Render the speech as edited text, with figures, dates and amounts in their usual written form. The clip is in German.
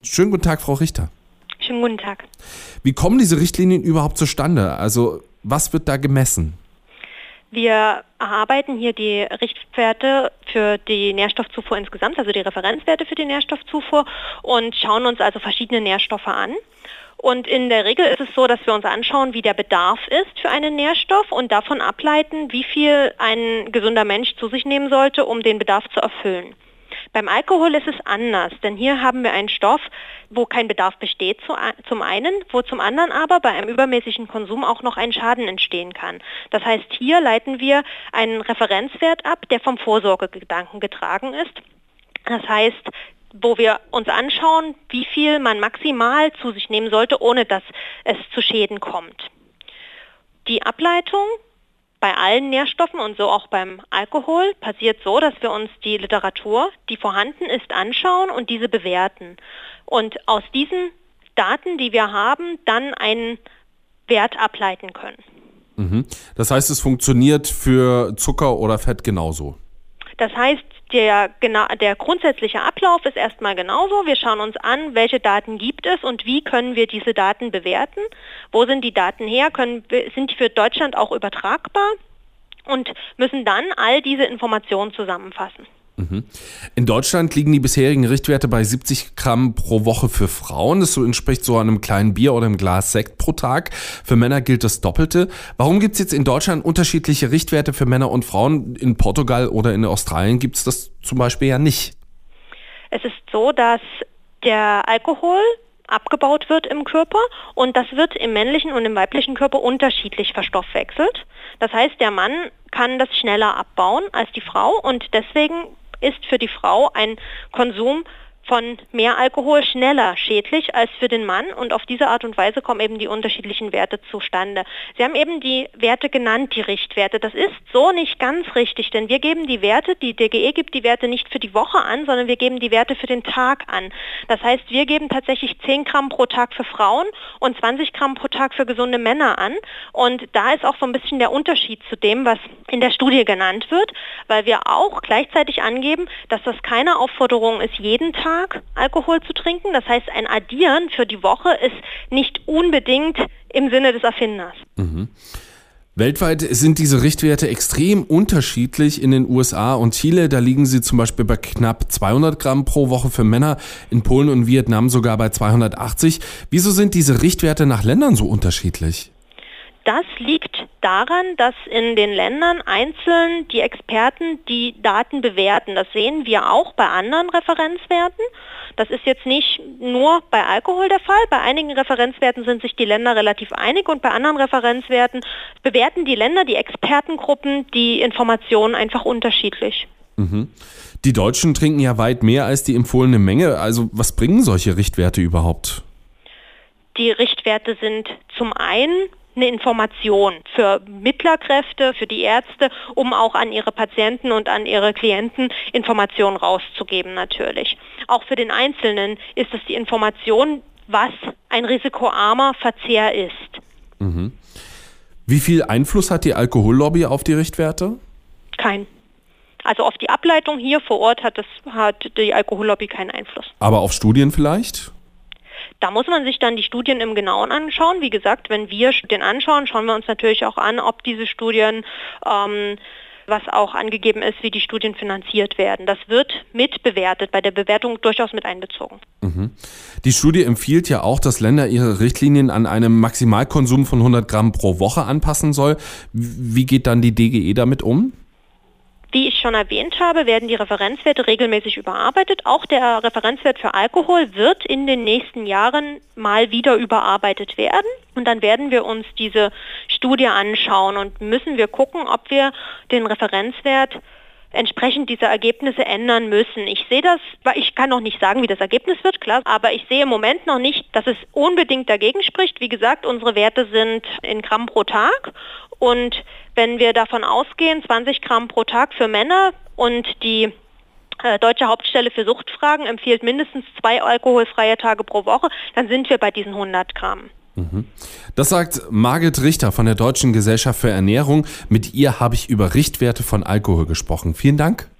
Schönen guten Tag, Frau Richter. Schönen guten Tag. Wie kommen diese Richtlinien überhaupt zustande? Also was wird da gemessen? Wir erarbeiten hier die Richtwerte für die Nährstoffzufuhr insgesamt, also die Referenzwerte für die Nährstoffzufuhr und schauen uns also verschiedene Nährstoffe an. Und in der Regel ist es so, dass wir uns anschauen, wie der Bedarf ist für einen Nährstoff und davon ableiten, wie viel ein gesunder Mensch zu sich nehmen sollte, um den Bedarf zu erfüllen. Beim Alkohol ist es anders, denn hier haben wir einen Stoff, wo kein Bedarf besteht zum einen, wo zum anderen aber bei einem übermäßigen Konsum auch noch ein Schaden entstehen kann. Das heißt, hier leiten wir einen Referenzwert ab, der vom Vorsorgegedanken getragen ist. Das heißt, wo wir uns anschauen, wie viel man maximal zu sich nehmen sollte, ohne dass es zu Schäden kommt. Die Ableitung bei allen Nährstoffen und so auch beim Alkohol passiert so, dass wir uns die Literatur, die vorhanden ist, anschauen und diese bewerten. Und aus diesen Daten, die wir haben, dann einen Wert ableiten können. Mhm. Das heißt, es funktioniert für Zucker oder Fett genauso? Das heißt, der grundsätzliche Ablauf ist erstmal genauso. Wir schauen uns an, welche Daten gibt es und wie können wir diese Daten bewerten. Wo sind die Daten her? Sind die für Deutschland auch übertragbar? Und müssen dann all diese Informationen zusammenfassen. Mhm. In Deutschland liegen die bisherigen Richtwerte bei 70 Gramm pro Woche für Frauen. Das entspricht so einem kleinen Bier oder einem Glas Sekt pro Tag. Für Männer gilt das Doppelte. Warum gibt es jetzt in Deutschland unterschiedliche Richtwerte für Männer und Frauen? In Portugal oder in Australien gibt es das zum Beispiel ja nicht. Es ist so, dass der Alkohol abgebaut wird im Körper und das wird im männlichen und im weiblichen Körper unterschiedlich verstoffwechselt. Das heißt, der Mann kann das schneller abbauen als die Frau und deswegen ist für die Frau ein Konsum von mehr Alkohol schneller schädlich als für den Mann und auf diese Art und Weise kommen eben die unterschiedlichen Werte zustande. Sie haben eben die Werte genannt, die Richtwerte. Das ist so nicht ganz richtig, denn wir geben die Werte, die DGE gibt die Werte nicht für die Woche an, sondern wir geben die Werte für den Tag an. Das heißt, wir geben tatsächlich 10 Gramm pro Tag für Frauen und 20 Gramm pro Tag für gesunde Männer an und da ist auch so ein bisschen der Unterschied zu dem, was in der Studie genannt wird, weil wir auch gleichzeitig angeben, dass das keine Aufforderung ist, jeden Tag Alkohol zu trinken. Das heißt, ein Addieren für die Woche ist nicht unbedingt im Sinne des Erfinders. Mhm. Weltweit sind diese Richtwerte extrem unterschiedlich. In den USA und Chile, da liegen sie zum Beispiel bei knapp 200 Gramm pro Woche für Männer, in Polen und Vietnam sogar bei 280. Wieso sind diese Richtwerte nach Ländern so unterschiedlich? Das liegt daran, dass in den Ländern einzeln die Experten die Daten bewerten. Das sehen wir auch bei anderen Referenzwerten. Das ist jetzt nicht nur bei Alkohol der Fall. Bei einigen Referenzwerten sind sich die Länder relativ einig und bei anderen Referenzwerten bewerten die Länder, die Expertengruppen, die Informationen einfach unterschiedlich. Mhm. Die Deutschen trinken ja weit mehr als die empfohlene Menge. Also was bringen solche Richtwerte überhaupt? Die Richtwerte sind zum einen eine Information für Mittlerkräfte, für die Ärzte, um auch an ihre Patienten und an ihre Klienten Informationen rauszugeben natürlich. Auch für den Einzelnen ist es die Information, was ein risikoarmer Verzehr ist. Mhm. Wie viel Einfluss hat die Alkohollobby auf die Richtwerte? Kein. Also auf die Ableitung hier vor Ort hat die Alkohollobby keinen Einfluss. Aber auf Studien vielleicht? Da muss man sich dann die Studien im Genauen anschauen. Wie gesagt, wenn wir Studien anschauen, schauen wir uns natürlich auch an, ob diese Studien, was auch angegeben ist, wie die Studien finanziert werden. Das wird mit bewertet, bei der Bewertung durchaus mit einbezogen. Mhm. Die Studie empfiehlt ja auch, dass Länder ihre Richtlinien an einem Maximalkonsum von 100 Gramm pro Woche anpassen soll. Wie geht dann die DGE damit um? Wie ich schon erwähnt habe, werden die Referenzwerte regelmäßig überarbeitet. Auch der Referenzwert für Alkohol wird in den nächsten Jahren mal wieder überarbeitet werden. Und dann werden wir uns diese Studie anschauen und müssen wir gucken, ob wir den Referenzwert entsprechend dieser Ergebnisse ändern müssen. Ich sehe das, weil ich kann noch nicht sagen, wie das Ergebnis wird, klar, aber ich sehe im Moment noch nicht, dass es unbedingt dagegen spricht. Wie gesagt, unsere Werte sind in Gramm pro Tag und wenn wir davon ausgehen, 20 Gramm pro Tag für Männer und die Deutsche Hauptstelle für Suchtfragen empfiehlt mindestens 2 alkoholfreie Tage pro Woche, dann sind wir bei diesen 100 Gramm. Das sagt Margit Richter von der Deutschen Gesellschaft für Ernährung. Mit ihr habe ich über Richtwerte von Alkohol gesprochen. Vielen Dank.